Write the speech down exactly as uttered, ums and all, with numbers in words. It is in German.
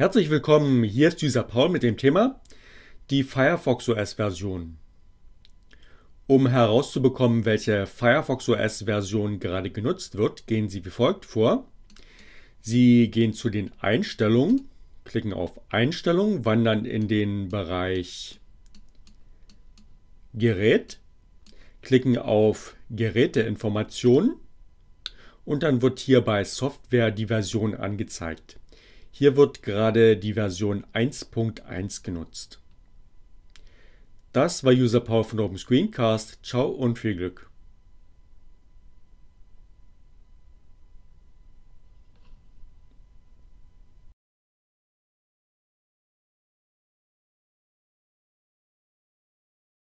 Herzlich willkommen, hier ist User Paul mit dem Thema die Firefox O S-Version. Um herauszubekommen, welche Firefox O S-Version gerade genutzt wird, gehen Sie wie folgt vor. Sie gehen zu den Einstellungen, klicken auf Einstellungen, wandern in den Bereich Gerät, klicken auf Geräteinformationen und dann wird hier bei Software die Version angezeigt. Hier wird gerade die Version eins Punkt eins genutzt. Das war User Paul von Open Screencast. Ciao und viel Glück.